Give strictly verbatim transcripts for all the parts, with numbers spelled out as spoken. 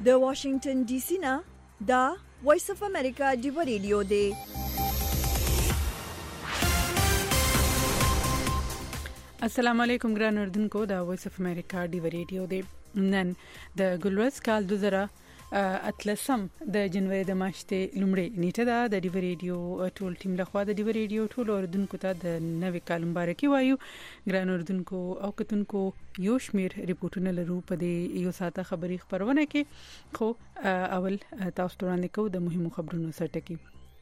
د واشنگټن ډي سي نه دا وایس اف امریکا دی ریډیو دی. السلام علیکم ګران اردوونکو، دا وایس اف امریکا دی ریډیو دی. نن د ګلورس کال دوه زره اتلسم د جنوري د میاشتې لومړۍ نیټه ده. د دی ریډیو ټول ټیم لخوا د دی ریډیو ټول اردوونکو ته د نوې کال مبارکي وایو. ګران اردوونکو او کتونکو، یو شمیر ریپورتونه لرو په دې یو ساعته خبري خبرونه کې، خو اول تاسو ته وړاندې کوو د مهمو خبرونو سرټکی.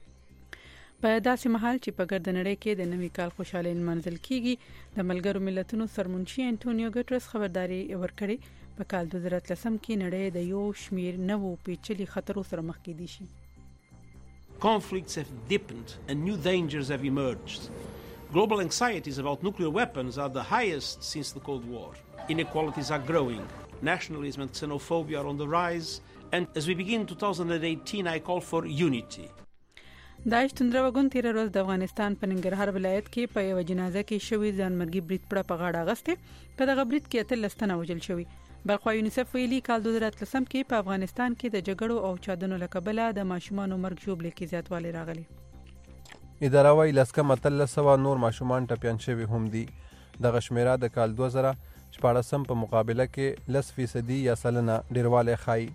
په داسې مهال چې په ګرد نړۍ کې د نوي کال خوشاله منځل کیږي، د ملګرو ملتونو سرمنشي انټونیو ګټرس خبرداري ورکړي په کال دوه زره اتلسم کې نړۍ د یو شمیر نوو پیچلي خطرو سره مخ کې دي شي. Conflicts have deepened and new dangers have emerged. Global anxieties about nuclear weapons are the highest since the Cold War. Inequalities are growing. Nationalism and xenophobia are on the rise. And as we begin twenty eighteen, I call for unity. داعش توندره وګون تیر ورځ د افغانستان په ننګرهار ولایت کې په یو جنازه کې شوی ځانمرګي برید پړه په غاړه غسته. په دغه برید کې اتل لستنه وجل شوی. بلخوا یونیسف ویلي کال دوه زره اتلسم کې په افغانستان کې د جګړو او چادنو له کبله د ماشومانو مرګ ژوبل کې زیاتوالی راغلی. اداره وايي لسکه متل سوا نور ماشومان ټپيان شوی هم دي. دغه شمیره د کال دوه زره شپږم په مقابله کې لس فیصدي یا سلنه ډیروالی ښایي.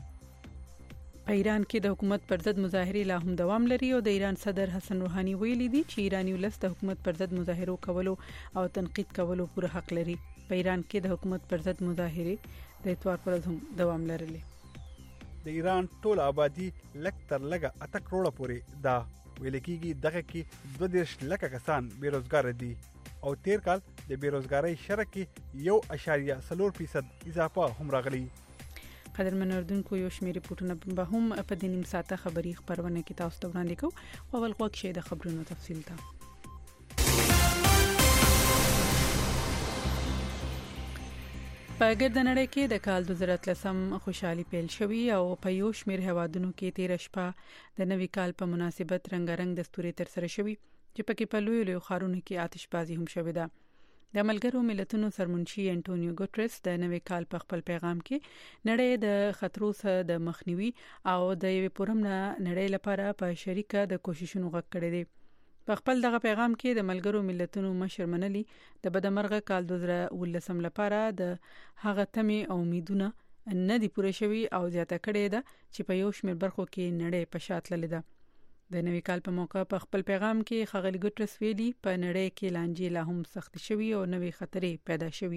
په ایران کې د حکومت پر ضد مظاهرې لا هم دوام لري او د ایران صدر حسن روحاني ویلي دي چې ایرانی ولس د حکومت پر ضد مظاهرو کولو او تنقید کولو پوره حق لري. په ایران کې د حکومت پر ضد مظاهرې د اتوار پر ورځ هم دوام لري. د ایران ټول آبادی لک تر لګه اته کروڑه پورې دا ویل کېږي. دغه کې دوه دېرش لکه کسان بیروزګار دي او تیر کال د بیروزګاری شرک کې یو اشاریه څلور فیصد اضافه هم راغلی. قدرمن اردوونکو، یو شمیر ریپورتونه به هم په دې نیم ساعته خبري خبرونه کې تاسو ته وړاندې کوو. او اول وخت شه د خبرونو تفصیل ته. په ګرد نړۍ کې د کال دوه زره اتلسم خوشحالي پیل شوی او په یو شمیر هوادونو کې تیر شپه د نوي کال په مناسبت رنگارنګ دستوري تر سره شوی چې پکې په لوی لوی خارونو کې آتشبازي هم شوې ده. د ملګرو ملتونو سرمنشي انټونیو ګټرس د نوي کال په خپل پیغام کې نړۍ د خطرو سره د مخنیوي او د یوې پرمنه نړۍ لپاره په شریکه د کوششونو غږ کړی دی. په خپل دغه پیغام کې د ملګرو ملتونو مشر منلي د بدمرغه کال دوه زره ولسم لپاره د هغه تمې او امیدونه نه دی پوره شوی او زیاته کړې ده چې په یو شمېر برخو کې نړۍ په شاته تللې ده. د نوي کال په موقع په خپل پیغام کې ښاغلي ګټرس ویلي په نړۍ کې لانجې لا هم سخت شوي او نوې خطرې پیدا شوي.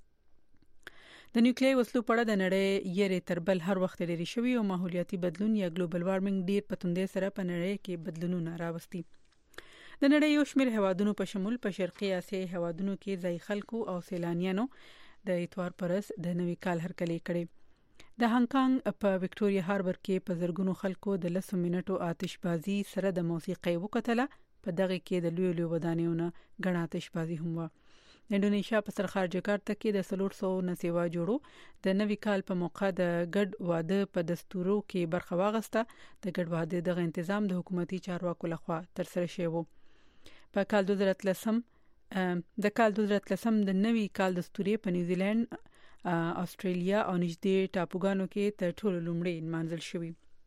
د نیوکلیري وسلو په اړه د نړۍ یې تر بل هر وخت لري شوی او ماحولیاتي بدلون یا ګلوبل وارمنګ ډیر په توندې سره په نړۍ کې بدلونونه راوستي. د نړۍ یو شمیر هوادونو په شمول په شرقي اسیا هوادونو کې ځای خلکو او سیلانیانو د اتوار پرس د نوي کال هرکلی کړي. د هانګ کانګ په وکټوريا هاربر کې په زرګونو خلکو د لسو منټو آتشبازي سره د موسیقي وکټله. په دغه کې د لوی لوی ودانیونو غنا آتشبازي هم و. د انډونیشیا په سرخار جکارتا کې د څلور سوه نه سیوا جوړو د نوي کال په موقع د ګډ واده په دستورو کې برخه واغسته. د ګډ واده دغه تنظیم د حکومتي چارواکو لخوا تر سره شوی. په کال دوه زره اتلسم د کال دوه زره اتلسم د نوي کال دستوري په نیوزیلند، استرالیا او نږدې ټاپوګانو کې تر ټولو لومړی منځل شوی.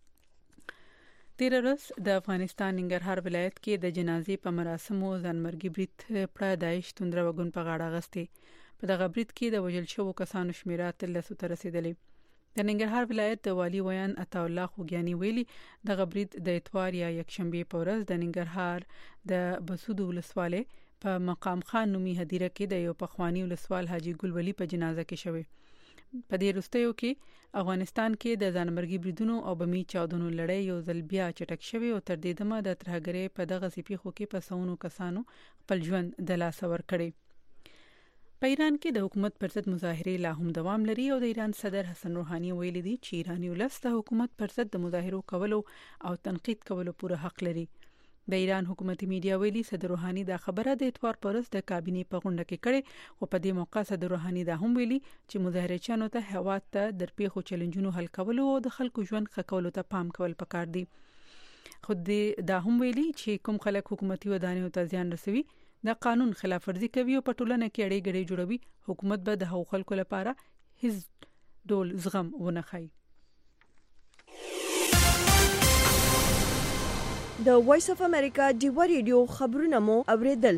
تیر ورځ د افغانستان ننګرهار ولایت کې د جنازې په مراسمو ځانمرګي برید پړه داعش توندره وګون په غاړه غسته. په دغه برید کې د وژل شوو کسانو شمیره تلسو ته رسیدلې. د ننګرهار ولایت د والی ویان عطا الله خوګیانی ویلي دغه برید د اتوار یا یکشنبه په ورځ د ننګرهار د بسودو ولسوالۍ په مقام خان نومي هدیره کې د یو پخوانی ولسوال حاجی ګل ولی په جنازه کې شوی. په دې وروستیو کې افغانستان کې د ځانمرګي بریدونو او بمی چاودنو لړۍ یو ځل بیا چټک شوی او تر دې دمه د ترهګرۍ په دغه سپیخو کې په سونو کسانو خپل ژوند د لاس ور کړی. په ایران کې د حکومت پر ضد مظاهرې لا هم دوام لري او د ایران صدر حسن روحاني ویلي دي چې ایرانی ولس د حکومت پر ضد د مظاهرو کولو او تنقید کولو پوره حق لري. د ایران حکومتي میډیا ویلي صدر روحاني دا خبره د اتوار پرس د کابینې په غونډه کې کړې او په دې موقع صدر روحاني دا هم ویلي چې مظاهرچیانو ته هواد ته درپېښو چیلنجونو حل کولو او د خلکو ژوند ښه کولو ته پام کول پکار دي. خو دا هم ویلي چې کوم خلک حکومتي ودانیو ته زیان رسوي د قانون خلاف ورزي کوي او په ټولنه کې اړې ګړې جوړوي، حکومت به د هغو خلکو لپاره هیڅ ډول زغم ونه خایي. د وایس اف امریکا ډیوا ریډیو خبرونه مو اوریدل.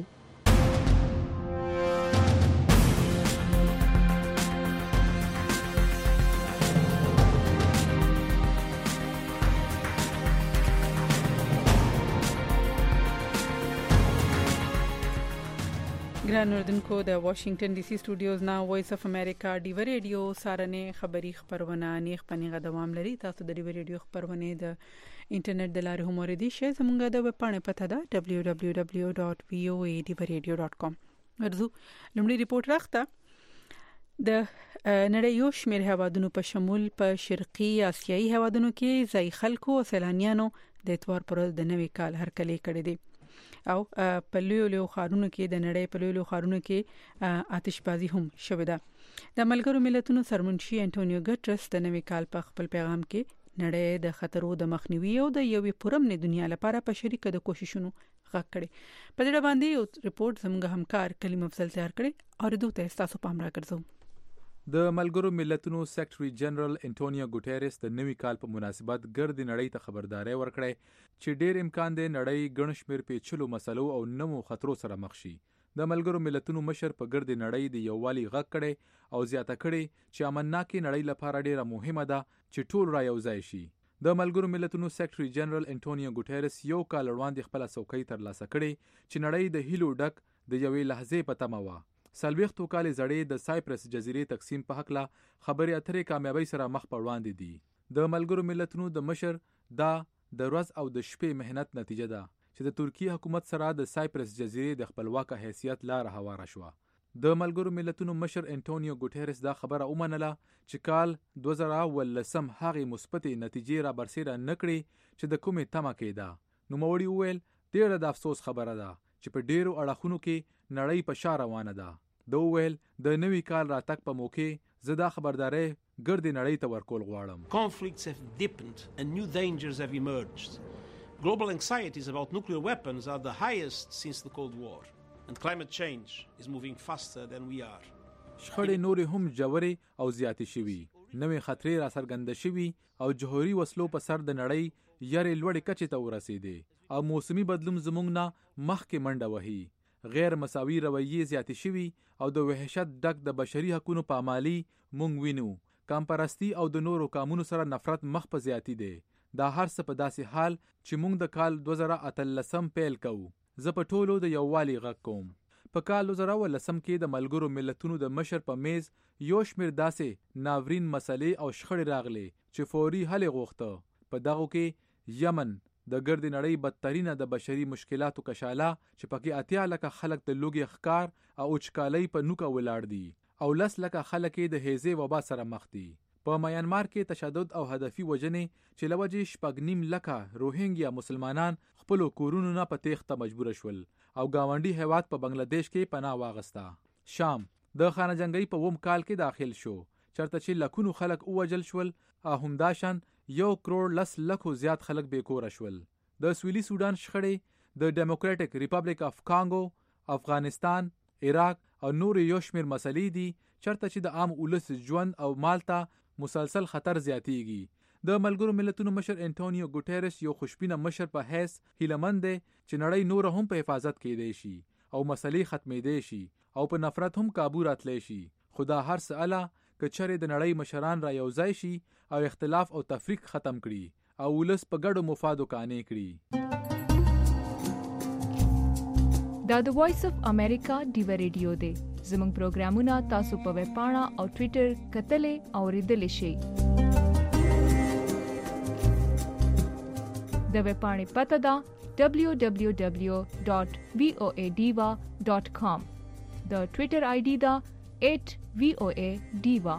ګران اوردونکو د واشنگټن ډي سي سټوډیوز نا وایس اف امریکا ډیوا ریډیو سارنه خبری خبرونه نیخ پنیغه دوام لري. تاسو د ډیوا ریډیو خبرونه د انټرنیټ د لارې هم اوریدي شئ. زموږ د ویب پاڼې پته ده دبلیو دبلیو دبلیو ډاٹ وی او ای ډیوا ریډیو ډاٹ کام. ورزو لومړی ریپورت راخته د نړۍ یو شمېر هوادونو په شمول په شرقي آسیایي هوادونو کې ځای خلکو او سیلانیانو د اتوار پر ورځ د نوي کال هرکلی کړی دی او په لویو لویو ښارونو کې د نړۍ په لویو لویو ښارونو کې آتشبازي هم شوې ده. د ملګرو ملتونو سرمنشي انټونیو ګټرس د نوي کال په خپل پیغام کې نړۍ د خطرو د مخنیوي او د یوې پرمنې دنیا لپاره په شریکه د کوششونو غږ کړي. په دې باندې یو ریپورت زموږ همکار کلیم افضل تیار کړي او دوی ته تاسو پام راکړئ. د ملګرو ملتونو سیکریټري جنرال انټونیو ګوټيرس د نوي کال په مناسبت ګرد نړۍ ته خبرداري ورکړې چې ډېر امکان دی نړۍ ګڼ شمېر پیچلو مسلو او نوو خطرو سره مخ شي. د ملګرو ملتونو مشر په ګرد نړۍ د یووالي غږ کړي او زیاته کړي چې امنناکي نړۍ لپاره ډېره مهمه ده چې ټول را یوځای شي. د ملګرو ملتونو سیکریټري جنرال انټونیو ګوټيرس یو کال وړاندې خپل څوکۍ ترلاسه کړي چې نړۍ د هیلو ډک د یوې لحظې په تمه وه. سلويختو کال زړې د سایپرس جزیرې تقسیم په حق لا خبرې اترې کامیابی سره مخ په وړاندې دي. د ملګرو ملتونو د مشر دا د ورځ او د شپې مهنت نتیجه ده چې د ترکیه حکومت سره د سایپرس جزیرې د خپلواک حیثیت لار هواره شوه. د ملګرو ملتونو مشر انټونیو ګوټيرس دا خبره ومنله چې کال دوه زره ولسم هغه مثبتې نتیجې را برسېره نکړي چې د کومې تمه کېده. نو موري وویل ډېره د افسوس خبره ده چې په ډېرو اړخونو کې نړۍ په شا روانه ده. د ویل د نوي کال راتګ په موقع زدا خبرداري ګرد نړۍ ته ورکول غواړم. Conflicts have deepened and new dangers have emerged. Global anxieties about nuclear weapons are the highest since the Cold War, and climate change is moving faster than we are. شخړې نورې هم جوړې او زیاتې شوي. نوې خطرې را څرګنده شوي او جوهري وسلو په سر د نړۍ یارې لوړې کچې ته ورسېدې او موسمي بدلون زموږ نه مخکې منډه وهي. غیر مساوي رویې زیاتې شوي او د وحشت ډک د بشري حقوقو پامالي مونږ وینو. کمپرستی او د نورو قانونو سره نفرت مخ په زیاتی دی. دا هر څه په داسې حال چې مونږ د کال دوه زره اتلسم پیل کوو. زه په ټولو د یووالي غږ کوم. په کال دوه زره ولسم کې د ملګرو ملتونو د مشر په میز یو شمېر داسې ناورین مسلې او شخړې راغلي چې فوري حل غوښته. په دغو کې یمن د ګرد نړۍ بدترینه د بشري مشکلاتو کشاله چې پکې اتیا لکه خلک د لوګي ښکار او وچکالۍ په نوکه ولاړ دي او لس لکه خلک د هیزې وبا سره مخ دي. په میانمار کې تشدد او هدفي وجنې چې لوجې شپږ نیم لکه روهینګیا مسلمانان خپل کورونو نه په تېښته مجبور شول او گاونډي هیواد په بنگلاديش کې پناه واغسته. شام د خانه جنگي په ووم کال کې داخل شو چرته چې لکونو خلک اوجل شول او همداشان یو کروڑ لس لکو زیات خلک بیکوره شول. د سویلي سودان شخړې د ډیموکراټک ریپبلیک اف کانګو، افغانستان، عراق او نور یو شمېر مسلې دي چرته چې د عام ولس ژوند او مال ته مسلسل خطر زیاتیږي. د ملګرو ملتونو مشر انټونیو ګوټيرس یو خوشبینه مشر په حیث هیلمند دی چې نړۍ نور هم په حفاظت کېدی شي او مسلې ختمېدی شي او په نفرت هم کابو راتلی شي. خدا هر څه اله که چرې د نړۍ مشران را یوځای شي او اختلاف او تفریق ختم کړي او ولس په ګډو مفادو قانع کړي. دا د وایس اف امریکا ډیوا ریډیو دی. زموږ پروګرامونه تاسو په ویب پاڼه او ټوئیټر کتلې او ریډلې شئ. د ویب پاڼې پته ده دبلیو دبلیو دبلیو ډاٹ وی او ای ډیوا ډاٹ کام. د ټوئیټر آی ډي ده ایٹ وی او ای ډیوا.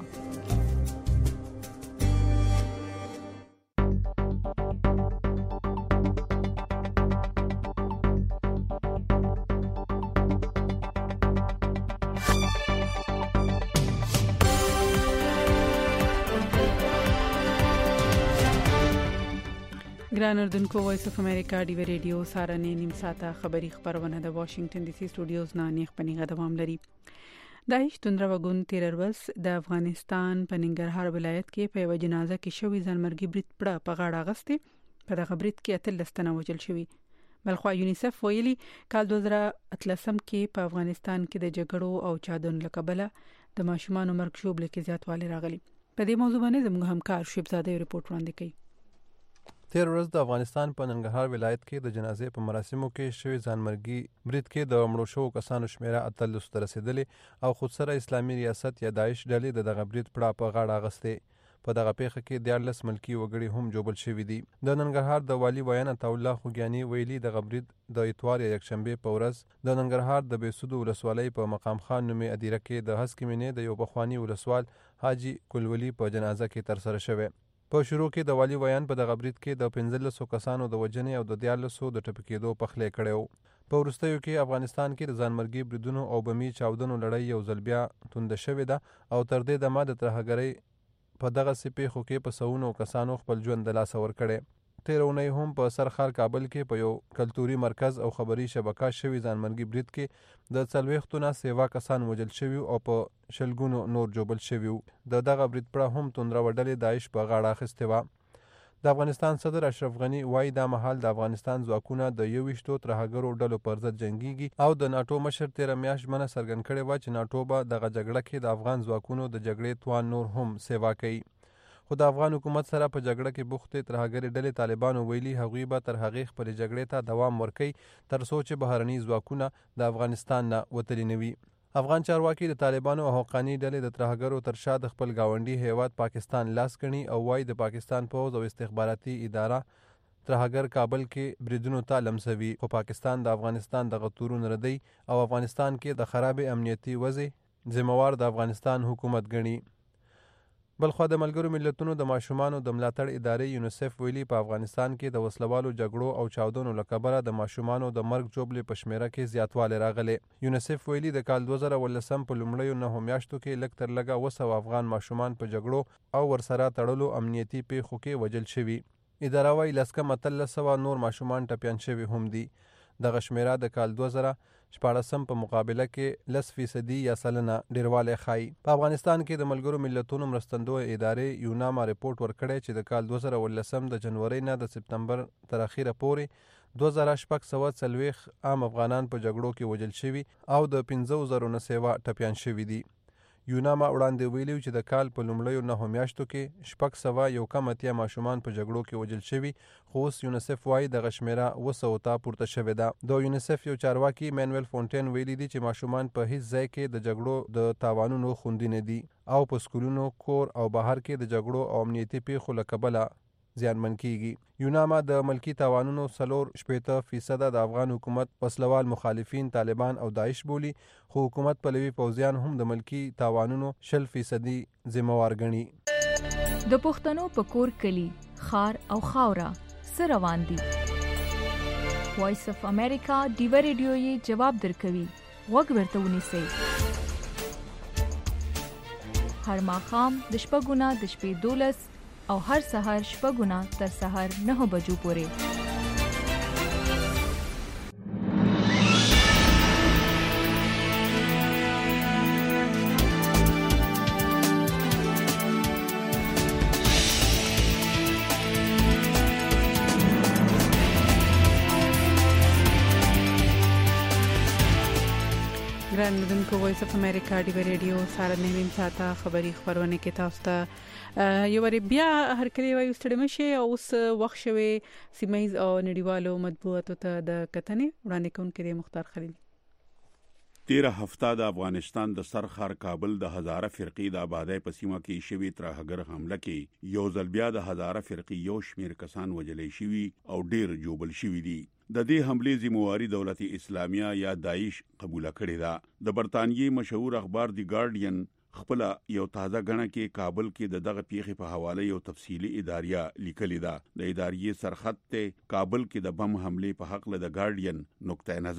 ګران اردوونکو وایس اف امریکا ډیوا ریډیو سارنه نیم ساعته خبری خبرونه د واشنگټن ډي سي سټوډیوز نه نیخ پنیغه دوام لري. داعش توندره وګون تیر ورځ د افغانستان په ننګرهار ولایت کې په یو جنازه کې شوی ځانمرګي برید پړه په غاړه غسته په دغه برید کې اتلس تنه وژل شوي. بلخوا یونیسف ویلي کال دوه زره اتلسم کې په افغانستان کې د جګړو او چاودنو له کبله د ماشومانو مرګ شوبله کې زیاتوالی راغلی. په دې موضوع باندې زموږ همکار شیب زاده ریپورت وړاندې کوي. تیر ورځ د افغانستان په ننګرهار ولایت کې د جنازې په مراسمو کې شوی ځانمرګي برید کې د مړو شوو کسانو شمیره اتلس ته رسیدلې او خودسره اسلامي ریاست یا داعش ډلې د دغه برید پړه په غاړه اغستې. په دغه پیښه کې دیارلس ملکی وګړي هم جوړل شوي دي. د ننګرهار د والی ویان عطاالله خوګیاني ویلي دغه برید د اتوار یا یکشنبه په ورځ د ننګرهار د بیسودو ولسوالۍ په مقام خان نومې ادیره کې د هسکې مینې د یو پخواني ولسوال حاجی کلولی په جنازه کې ترسره شوی. په شروع کې د والی ویان په دغه برید کې د پنځلسو کسانو د وژنې او د دیارلسو د ټپي کېدو پخلی کړی و. په وروستیو کې افغانستان کې د ځانمرګي بریدونو او بمي چاودنو لړۍ یو ځل بیا تونده شوې ده او تر دې دمه د ترهګرۍ په دغه سپېښو کې په سونو کسانو خپل ژوند د لاسه ورکړی. تېره اونۍ هم په سرخار کابل کې په یو کلتوري مرکز او خبري شبکه شوي ځانمرګي برید کې د څلوېښتو نه سیوا کسان وژل شوي او په شلګونو نور جوبل شوي وو. د دغه برید پړه هم توندروه ډلې داعش په غاړه اخیستې وه. د افغانستان صدر اشرف غني وایي دا مهال د افغانستان ځواکونه د یوویشتو ترهګرو ډلو پر ضد جنګیږي او د ناټو مشر تېره میاشت ژمنه څرګند کړې وه چې ناټو به دغه جګړه کې د افغان ځواکونو د جګړې توان نور هم سیوا کوي. خو د افغان حکومت سره په جګړه کې بوختې ترهګرې ډلې طالبانو ویلي هغوی به تر هغې خپلې جګړې ته دوام ورکوي تر څو چې بهرني ځواکونه د افغانستان نه وتلي نه وي. افغان چارواکي د طالبانو او حقاني ډلې د ترهګرو تر شا د خپل ګاونډي هیواد پاکستان لاس ګڼي او وایي د پاکستان پوځ او استخباراتي اداره ترهګر کابل کې بریدونو ته لمسوي. خو پاکستان د افغانستان دغه تورون ردی او افغانستان کې د خراب امنیتي وضع ذمہوار د افغانستان حکومت ګڼي. بلخوا د ملګرو ملتونو د ماشومانو د ملاتړ ادارې یونیسف ویلي په افغانستان کې د وسلوالو جګړو او چاودنو له کبله د ماشومانو د مرګ جوبلې په شمیره کې زیاتوالی راغلی. یونیسف ویلي د کال دوه زره اوولسم په لومړیو نهو میاشتو کې لږ تر لږه اوه سوه افغان ماشومان په جګړو او ورسره تړلو امنیتي پیښو کې وژل شوي. اداره وایي لس کم اتلس سوه نور ماشومان ټپیان شوي هم دي. دغه شمیره د کال دوه زره شپاړسم په مقابله کې لس فیصدي یا سلنه ډیروالی ښایي. په افغانستان کې د ملګرو ملتونو مرستندویه ادارې یوناما ریپورټ ورکړی چې د کال دوه زره اوولسم د جنورۍ نه د سپتمبر تر اخیره پورې دوه زره شپږ سوه څلوېښت عام افغانان په جګړو کې وژل شوي او د پنځو زرو نه سیوا ټپیان شوي دي. یوناما وړاندې ویلي چې د کال په لومړیو نهو میاشتو کې شپږ سوه یو کم اتیا ماشومان په جګړو کې وژل شوي خو اوس یونیسف وایي دغه شمیره اوه سوو ته پورته شوې ده. د یونیسف یو چارواکي مینویل فونټین ویلي دي چې ماشومان په هیڅ ځای کې د جګړو د تاوانونو خوندي نه دي او په سکولونو کور او بهر کې د جګړو او امنیتي پیښو له کبله زیانمن کیږي. یوناما د ملکی تاوانونو څلور شپېته فیصده د افغان حکومت وسلوال مخالفین طالبان او داعش بولي خو حکومت پلوي پوځیان هم د ملکی تاوانونو شل فیصدي ذمہوار ګڼي. د پښتنو په کور کلی خار او خاوره سره روان دي. وایس اف امریکا دیو ریډیو یې جواب درکوي. وګ ورته ونیسئ. هر ماښام د شپږو نه د شپې دولس او هر سحر شپږونه تر سحر نهو بجو پورې. ګران مدونکو وایس اف امریکا دی ریډیو ساره نیم ساته خبری خبرونه کې تاسو ته یو ور بیا هر کلی وایو ستړي مشه او اوس وخت شوي سیمایز او نړیوالو مطبوعاتو ته د کتنې وړاندې کوونکې د مختار خلیل. تیره هفته د افغانستان د سرخار کابل د هزاره فرقې د آبادی په سیمه کې شوی ترهګر حمله کې یو ځل بیا د هزاره فرقې یو شمیر کسان وژلې شوي او ډیر جوبل شوي دي. د دې حملې ذمہواری دولت اسلامیه یا داعش قبول کړې ده. د برتانیې مشهور اخبار دی ګارډین خپل یو تازه غنه کې کابل کې د دغه پیښې په حواله یو تفصیلی اداریه لیکلې ده. د اداریې سرخط ته کابل کې د بم حمله په حق له د ګارډین نقطه نظر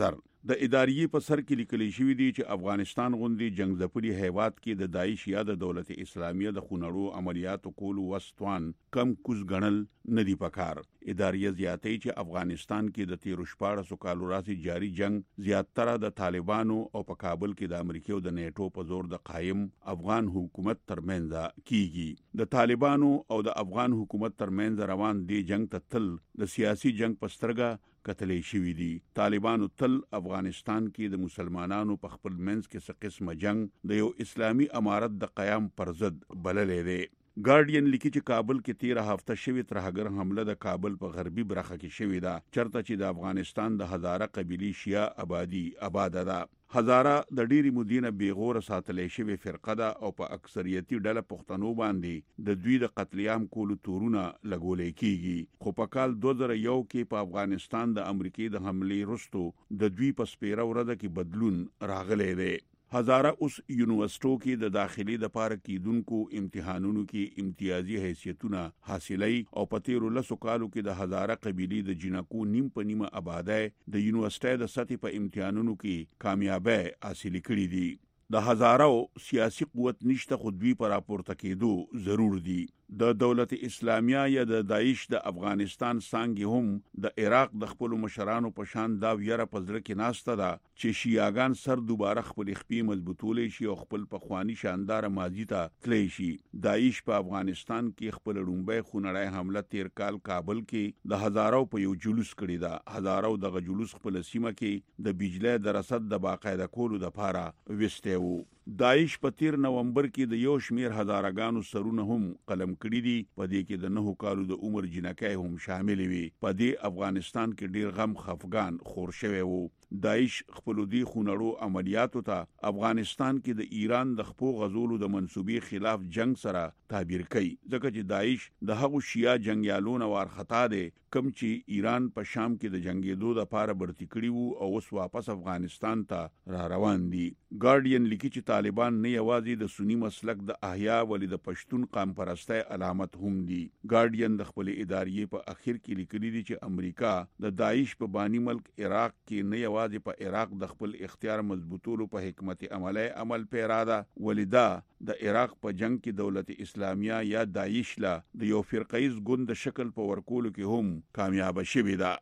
د اداریې په سر کې لیکل شوی دی چې افغانستان غوندي جنگ ځپلي هیواد کې د داعش یا د دولت اسلامیه د خونړو عملیاتو کولو وسوان کم کوز غنل ندی پکار. اداریه زیاتې چې افغانستان کې د تیرو شپاړسو کالو راځي جاری جنگ زیاتره د طالبانو او په کابل کې د امریکا او د نیټو په زور د قائم افغان حکومت ترمنځ کیږي. د طالبانو او د افغان حکومت ترمنځ روان دی جنگ ته تل د سیاسي جنگ پسترګه کتلې شوې دي. طالبانو تل افغانستان کې د مسلمانانو په خپل منځ کې څه قسمه جنگ د یو اسلامي امارت د قیام پر ضد بللې دی. ګارډین لیکي چې کابل کې تیره هفته شوی ترهګر حمله د کابل په غربي برخه کې شوې ده چرته چې د افغانستان د هزاره قبيلي شیعه آبادی آباد ده. هزاره د ډيري مدینه بیغور ساتلې شوی فرقه ده او په اکثریتي ډله پښتنو باندې د دوی د قتل عام کولو تورونه لګولې کیږي. خو په کال دوه زره یو کې په افغانستان د امریکای د حمله وروسته د دوی په سپیره ورده کې بدلون راغلی دی. هزاره اوس یونیورسيټو کې د داخلي د پاره کیدونکو امتحانونو کې امتیازي حیثیتونه حاصلې او په تیرو لسو کالو کې د هزاره قبيلي د جنکو نیم په نیمه آباده د یونیورسيټي د سطح په امتحانونو کې کامیابی حاصل کړې دي. د هزارو سیاسي قوت نشته خو دوی پر راپورته کېدو ضرور دي. د دولت اسلامیه یا د داعش د افغانستان څنګه هم د عراق د خپل مشرانو په شان دا ویره پزړه کې ناشته ده چې شیعاګان سر دوباره خپل خپې مضبوطولې شي او خپل پخوانی شاندار ماضی ته تللی شي. داعش په افغانستان کې خپل لومبۍ خونړی حمله تیر کال کابل کې د هزارو په یو جلوس کړی ده. هزارو د جلوس خپل سیمه کې د بجلی د رصد د باقاعده کولو لپاره وسته وو. داعش په تیر نومبر کې د یو شمیر هزارګانو سرونه هم قلم کړی دي. په دې کې د نهو کالو د عمر جنکای هم شامل وي. په دې افغانستان کې ډیر غم خفګان خور شوی وو. داعش خپل دی خونړو عملیاتو ته افغانستان کې د ایران د خپو غزولو د منسوبي خلاف جنگ سره تعبیر کوي ځکه چې داعش د هغو شیعه جنگیالونو وارخطا دي کم چې ایران په شام کې د جنگیدو د پاره برتی کړی وو او اوس واپس افغانستان ته را روان دي. ګارډین لیکي چې طالبان نه یوازې د سنی مسلک د احیا ولې د پښتون قام پرسته علامت هم دي. ګارډین د خپل ادارې په اخر کې لیکلي دي چې امریکا د داعش په بانی ملک عراق کې نه یوازې په عراق د خپل اختیار مضبوطولو په حکمت عملی عمل پیرا ده ولدا د عراق په جنگ کې دولت اسلامیه یا داعش لا د یو فرقیز ګوند شکل په ورکولو کې هم کامیاب شوی ده.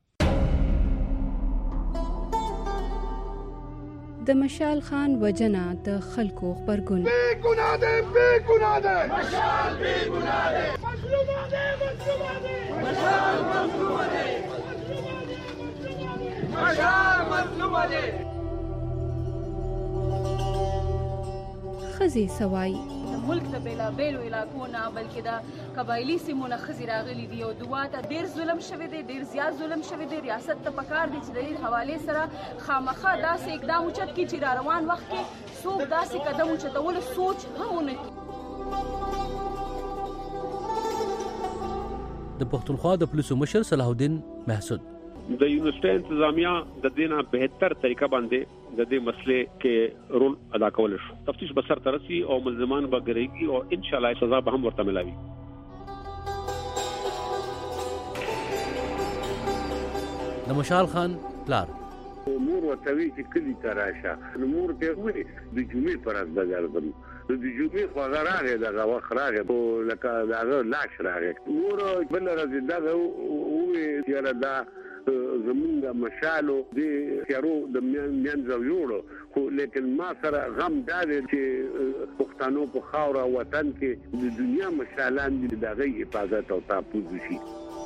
د مشال خان وجنه د خلکو خبرګون بے گناہ دے بے گناہ دے مشال بے گناہ دے مظلوم دے مظلوم دے مشال مظلوم دے مشال مظلوم دے. خزي سوای ملک د بیلا بیلو علاقو نه بلکې د قبایلی سیمونه خزي راغلي دي او دواته ډیر ظلم شوی دی ډیر زیات ظلم شوی دی. ریاست ته پکار دي چې د دې حواله سره خامخا داسې اقدام وچت کی چې را روان وخت کې څوک داسې قدم وچتول سوچ هم نه کوي. د پښتونخوا د پولیسو مشر صلاح الدین محسود د یونیورسيټي انتظامیه د دینه بهتر طریقه باندې د دې مسلې کې رول ادا کول شو. تفتیش به سر ترسي او ملزمان به ګرځي او ان شاء الله سزا به هم ورته ملاوي. د مشال خان پلار مور وتوی چې کلی تراشه نور ته وې د جمعې پر از بغردم د جمعې خو غراغه د غوا خراغه په لکه داغه لاش راغه مور بل راځي دا وې چې دا زمونږ مشالو د تیارو د منځو جوړو خو لیکن ما سره غم دا دی چې پښتنو په خاوره وطن کې د دنیا مشالان دي دغه حفاظت او تحفظ شي.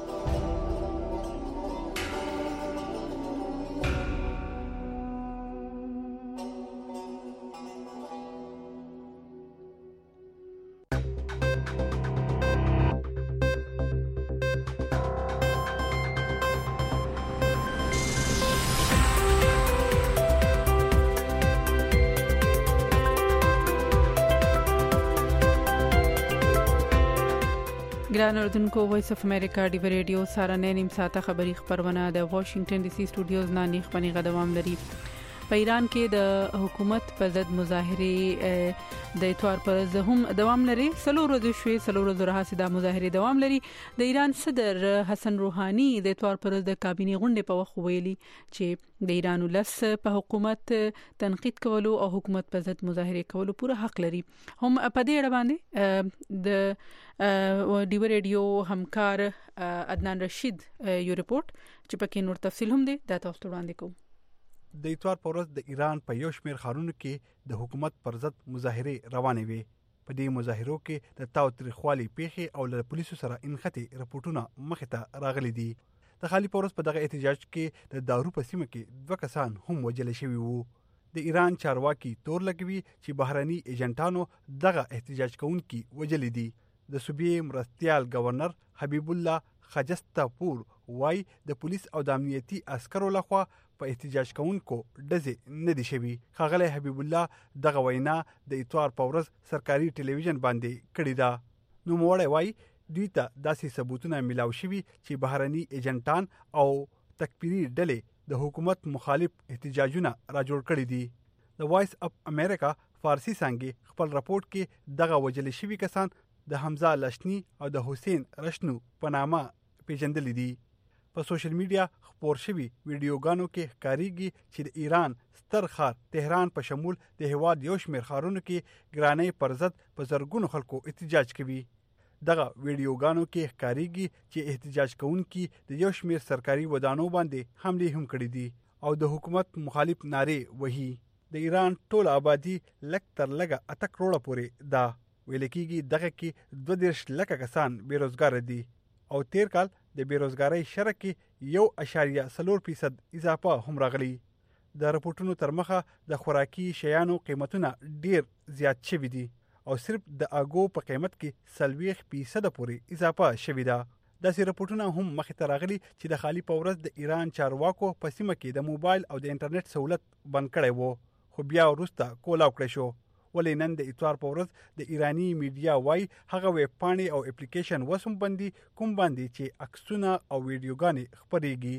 ګران اردوونکو وایس اف امریکا ډیو ریډیو ساره نیم ساعته خبری خبرونه د واشنگټن ډي سي سټوډیوز نه نیخ پنی غدوام لري. په ایران کې د حکومت په ضد مظاهره د اتوار پر ورځ هم دوام لري. څلور ورځې شوې څلور ورځې راهیسې د مظاهره دوام لري. د ایران صدر حسن روحاني د اتوار پر ورځ د کابینې غونډې په وخت ویلي چې د ایران ولس په حکومت تنقید کولو او حکومت په ضد مظاهره کولو پوره حق لري. هم په دې اړه باندې د ډیو ریډیو همکار عدنان رشید یو رپورت چې پکې نور تفصیل هم دی دا تاسو ته وړاندې کوم. د اتوار پر ورځ د ایران په یو شمېر ښارونو کې د حکومت پر ضد مظاهره روانې وي. په دې مظاهرو کې د تاوتریخوالي پیښې او له پولیسو سره انخته رپورټونه مخې ته راغلي دي. د خالي پر ورځ په دغه احتجاج کې د دارو په سیمه کې دوه کسان هم وژل شوي وو. د ایران چارواکي تور لګوي چې بهرني ایجنټانو دغه احتجاج کوونکي وژلي دي. د صوبې مرستیال گورنر حبیب الله خجستپور وای د پولیس او د امنیتي عسکرو لخوا په احتجاج کوونکو ډزې نه دي شوي. ښاغلی حبیب الله دغه وینا د اتوار په ورځ سرکاري ټلویزیون باندې کړې ده. نوموړی وای دوی ته داسې ثبوتونه ملاو شوي چې بهرني ایجنټان او تکفیري ډلې د حکومت مخالف احتجاجونه را جوړ کړي دي. د وایس اپ امریکا فارسی څانګې خپل راپورټ کې دغه وژل شوي کسان د حمزه لشنی او د حسین رشنو په نامه پیژندل دي. په سوشل میډیا خپور شوي ویډیوګانو کې ښکارېږي چې د ایران ستر ښار تهران په شمول د هیواد یو شمېر ښارونو کې ګرانۍ پر ضد په زرګونو خلکو احتجاج کوي. دغه ویډیوګانو کې ښکارېږي چې احتجاج کوونکي د یو شمېر سرکاري ودانو باندې حملې هم کړې دي او د حکومت مخالف نارې وهي. د ایران ټول آبادی لږ تر لږه اته کروړه پورې ده. ویل کېږي دغه کې دوه دېرش لکه کسان بېروزګاره دي او تیر کال د بېروزګارۍ شرح کې یو اشاریه څلور فیصد اضافه هم راغلی. د رپورټونو تر مخه د خوراکي شیانو قیمتونه ډیر زیات شوي دي او صرف د اګو په قیمت کې څلوېښت فیصده پورې اضافه شوې ده. داسې رپورټونه هم مخې ته راغلي چې د خالي په ورځ د ایران چارواکو په سیمه کې د موبایل او د انټرنیټ سہولت بند کړی وو خو بیا وروسته کولاو کړی شو. ولې نن د اتوار په ورځ د ایرانی میډیا وای هغه ویب پاڼې او اپلیکیشن وسوم بندي کوم باندې چې عکسونه او ویډیوګانې خپرېږي.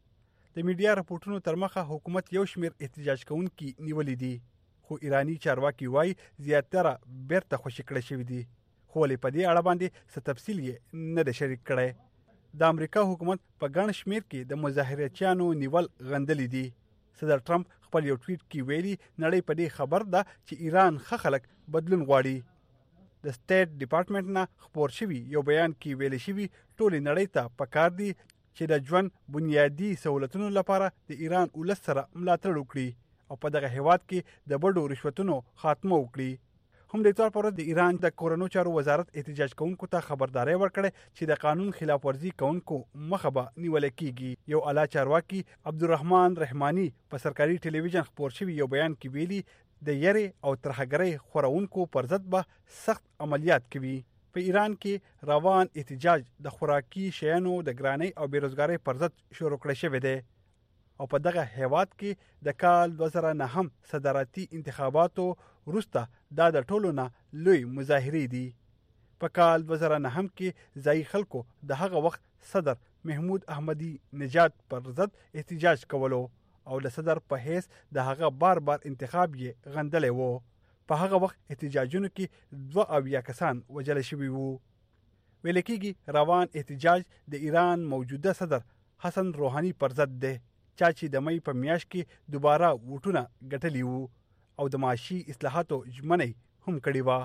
د میډیا رپورټونو تر مخه حکومت یو شمېر احتجاج کوونکي نیولي دي خو ایرانی چارواکي وای زیاتره بیرته خوشي کړی شوي دي خو ولې په دې اړه باندې څه تفصیل یې نه دی شریک کړی. د امریکا حکومت په ګڼ شمېر کې د مظاهرچیانو نیول غندلي دي. صدر ټرمپ خپل یو ټویټ کې ویلي نړۍ په دې خبر ده چې ایران ښه خلک بدلون غواړي. د سټیټ ډپارټمنټ نه خپور شوي یو بیان کې ویل شوي ټولې نړۍ ته پکار دي چې د ژوند بنیادي سہولتونو لپاره د ایران ولس سره ملاتړ وکړي او په دغه هیواد کې د بډو رشوتونو خاتمه وکړي. هم د اتوار پر ورځ د ایران د کورونو چارو وزارت احتجاج کوونکو ته خبرداري ورکړه چې د قانون خلاف ورزي کوونکو مخه به نیول کیږي. یو اعلی چارواکي عبدالرحمن رحماني په سرکاري ټلویزیون خپور شوی یو بیان کې ویلي د یری او ترهګرۍ خورونکو پر ضد به سخت عملیات کوي. په ایران کې روان احتجاج د خوراکي شیانو د ګرانۍ او بیروزګارۍ پر ضد شروع کړی شوی دی او په دغه هیواد کې د کال دوه زره نهم صدارتي انتخاباتو وروسته دا د ټولو نه لوی مظاهرې دي. په کال دوه زره نهم کې ځایي خلکو د هغه وخت صدر محمود احمدي نژاد پر ضد احتجاج کولو او د صدر په حیث د هغه بار بار انتخاب یې غندلی وو. په هغه وخت احتجاجونو کې دوه اویا کسان وژل شوي وو. ویل کېږي روان احتجاج د ایران موجوده صدر حسن روحاني پر ضد دی چا چې د مې په میاشت کې دوباره ووټونه ګټلي وو او د معاشي اصلاحاتو ژمنې هم کړې وه.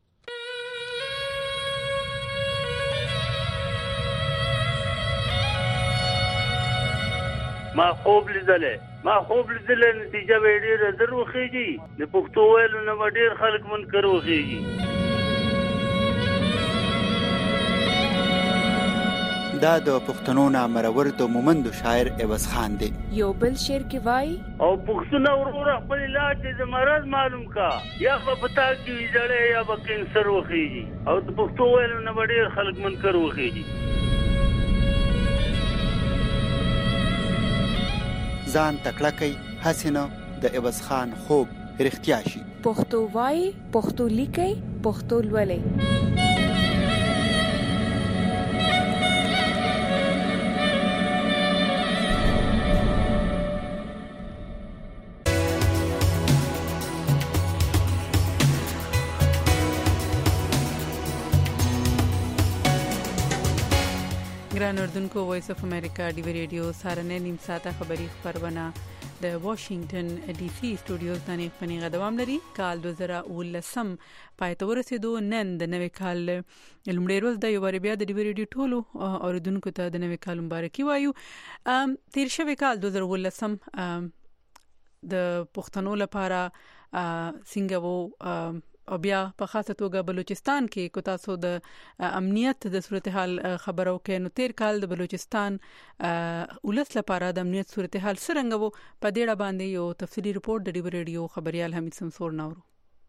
ما خوب لیدلې ما خوب لیدلې نتیجه به ډېره زر وخېږي. د پښتو ویلو نه به ډېر خلک منکر وخېږي. دا د پښتنو نامرور د مومندو شاعر عوض خان دی. یو بل شعر کې وای او پښتنو ورور خپل علاج د مرض معلوم کا یا په پتا کې جړې یا په کینسر وخېږي او د پښتو ویلو نه ډېر خلک منکر وخېږي. ځان تکړه کوي حسینه د عوض خان خوب رښتیا شي. پښتو وای پښتو لیکي پښتو لولي. ګران اردوونکو وایس اف امریکا ډیوی ریډیو سارنه نیم ساعته خبری خبرونه د واشنگټن ډي سي سټوډیوز باندې خپنیغه دوام لري. کال دوه زره ولسم پای ته ورسېدو. نن د نوې کال لومړی ورځ د یو بار بیا د ډیوی ریډیو ټولو اوریدونکو ته د نوې کال مبارکي وایو. تیر شوی کال دوه زره ولسم د پښتنو لپاره څنګه وو او بیا په خاصه توګه بلوچستان کې کو تاسو د امنیت د صورتحال خبرو کې نو تیر کال د بلوچستان ولس لپاره د امنیت صورتحال څنګه وو په دې اړه باندې یو تفصیلی رپورت د ډیوی ریډیو خبريال حمید سمسور نورو.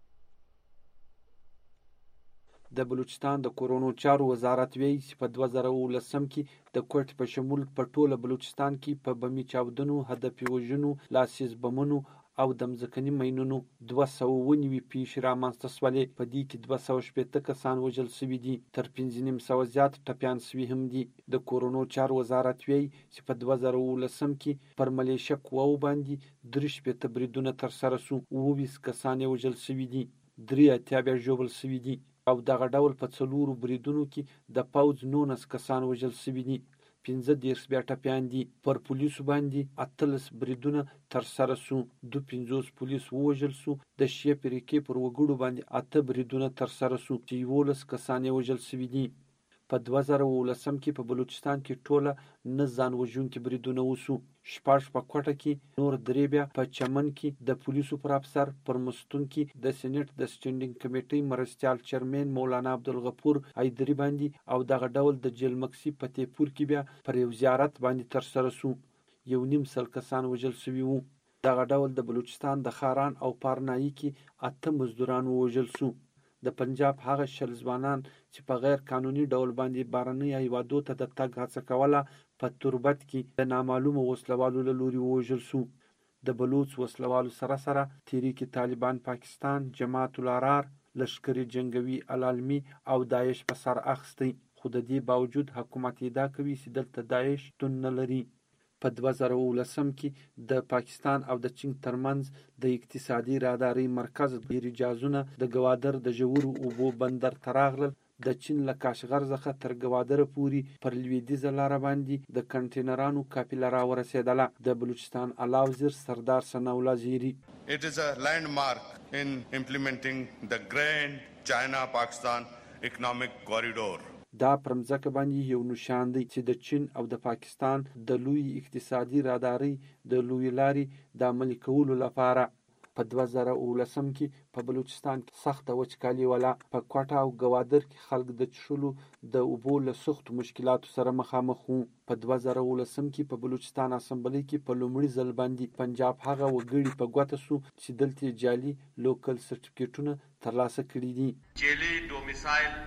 د بلوچستان د کورونو چارو وزارت ویلي چې په دوه زره ولسم کې د کوټ په شمول په ټوله بلوچستان کې په بمي چاودنو، هدف وژنو، لاسیز بمونو او د مځکني ماینونو دوه سوه ونیوي پیښې رامنځته شولې. په دې کې دوه سوه شپېته کسان وژل شوي دي، تر پنځه نیم سوه زیات ټپیان شوي هم دي. د کورونو چارو وزارت ویلي چې په دوه زره ولسم کې پر ملیشه قواو باندې درې شپېته بریدونه ترسره شو، اووه ویشت کسان یې وژل شوي دي، درې اتیا بیا ژوبل شوي دي او دغه ډول په څلورو بریدونو کې د پوځ نولس کسان وژل شوي دي، پنځه دېرش بیا ټپیان دي. پر پولیسو باندې اتلس بریدونه ترسره شو، دوه پنځوس پولیس ووژل شو. د شیعه فرقې پر وګړو باندې اته بریدونه ترسره شو چې یولس کسان یې وژل شوي دي. په دوه زره ولسم کې په بلوچستان کې ټوله نه ځان وژونکي بریدونه وشو، شپږ په کوټه کې، نور درې بیا په چمن کې د پولیسو پر افسر، پر مستون کې د سېنات د سټینډینګ کمیټې مرستیال چیرمن مولانا عبدالغفور حیدري باندې او دغه ډول د جیل مکسي په تیپور کې بیا پر یو زیارت باندې ترسره شو، یو نیم سل کسان وژل شوي وو. دغه ډول د بلوچستان د خاران او پارنایي کې اته مزدوران ووژل شو. د پنجاب هغه شل ځوانان چې په غیر قانوني ډول باندې بهرنیو هیوادو ته د تګ هڅه کوله په تربت کې د نامعلومو وسلوالو له لوري ووژل شو. د بلوچ وسلوالو سره سره تحریک طالبان پاکستان، جماعت الحرار، لشکري جنگوي العالمي او داعش په سر اخیستی، خو د دې باوجود حکومت ادعا کوي چې دلته داعش شتون نه لري. په دوه زره ولسم کې د پاکستان او د چین ترمنځ د اقتصادي راداري مرکز ډېر جازونه د ګوادر د ژورو اوبو بندر ته راغلل. د چین له کاشغر څخه تر ګوادره پورې پر لویدیځه لاره باندې د کنټینرانو قافله راورسېدله. د بلوچستان اعلی وزیر سردار ثناءالله زیری It is a landmark in implementing the Grand China-Pakistan Economic Corridor. دا پر مځکه باندې یو نشان دی چې د چین او د پاکستان د لوی اقتصادي راداري د لوی لارې د عملي کولو لپاره. په دوه زره ولسم کې په بلوچستان کې سخته وچکالي ولا. په کوټه او ګوادر کې خلک د څښلو د اوبو له سختو مشکلاتو سره مخامخ وو. په دوه زره ولسم کې په بلوچستان اسمبلی کې په لومړي ځل باندې پنجاب هغه وګړي په ګوته شو چې دلته جعلي لوکل سرټیفیکټونه ترلاسه کړي دي. جعلي ډومیسایل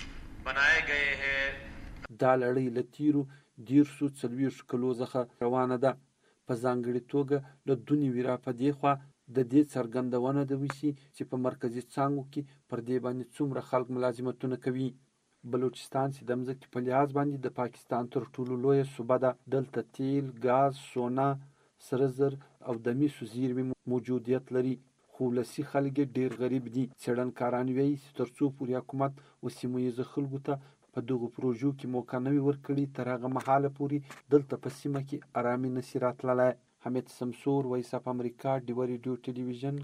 بنائے گئے ہیں. دا لړۍ له تیرو دیرشو څلوېښتو کلو څخه روانه ده. په ځانګړې توګه له دونې ویرا په دې خوا د دې څرګندونه ده وشي چې په مرکزي څانګو کې پر دې باندې څومره خلک ملازمتونه کوي. بلوچستان چې د مځکې په لحاظ باندې د پاکستان تر ټولو لویه صوبه ده. دلته تیل، ګاز، سونا، سره زر او د مسو زیرمې موجودیت لري، خو ولسي خلک ډېر غریب دي. څېړنکاران وایي چې تر څو پورې حکومت و سیمه ییزو خلکو ته په دغو پروژو کې موقع نه وي ورکړې، تر هغه مهاله پورې دلته په سیمه کې ارامي نشي راتللی. حمید سمسور، وایس اف امریکا، ډیوه ریډیو ټلویزیون،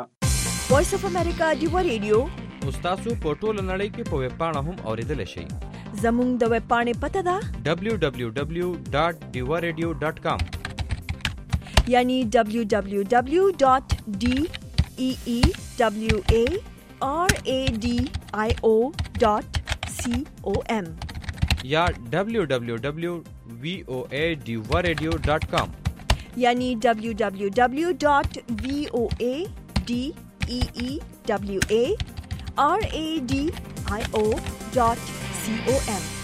کوټه. وایس اف امریکا ډیوه ریډیو تاسو په ټوله نړۍ کې په ویب پاڼه هم اوریدلی شئ. زموږ د ویب پاڼې پته ده دبلیو دبلیو دبلیو ډاټ ډیوه ریډیو ډاټ کام، یعنی دبلیو دبلیو دبلیو ډاټ ډی ای ای ډبلیو ای آر ای ډی آی او ډاټ سی او ایم یا دبلیو دبلیو دبلیو وی او ای ډیوه ریډیو ډاټ کام، یعنی دبلیو دبلیو دبلیو ډاټ وی او ای ڈی ای ای ڈبلیو اے آر اے ڈی آئی او ڈاٹ سی او ایم.